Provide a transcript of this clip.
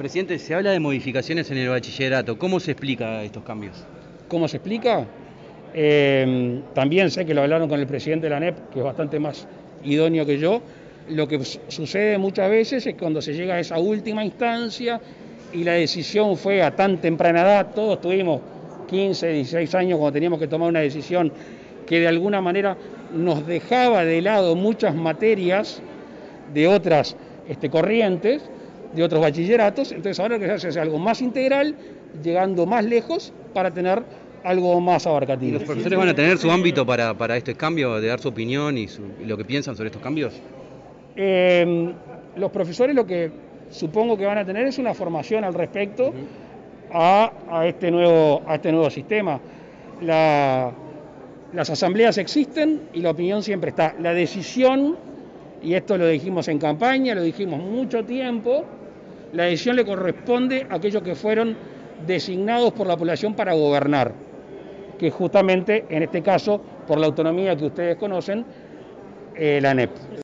Presidente, se habla de modificaciones en el bachillerato. ¿Cómo se explica estos cambios? ¿Cómo se explica? También sé que lo hablaron con el presidente de la ANEP, que es bastante más idóneo que yo. Lo que sucede muchas veces es que cuando se llega a esa última instancia y la decisión fue a tan temprana edad, todos tuvimos 15, 16 años cuando teníamos que tomar una decisión que de alguna manera nos dejaba de lado muchas materias de otras corrientes, de otros bachilleratos. Entonces ahora lo que se hace es algo más integral, llegando más lejos para tener algo más ¿Y abarcativo. los profesores van a tener su ámbito para este cambio, de dar su opinión y lo que piensan sobre estos cambios? Los profesores lo que supongo que van a tener es una formación al respecto a este nuevo sistema. Las asambleas existen y la opinión siempre está. La decisión, y esto lo dijimos en campaña, lo dijimos mucho tiempo, la decisión le corresponde a aquellos que fueron designados por la población para gobernar, que justamente en este caso, por la autonomía que ustedes conocen, la ANEP.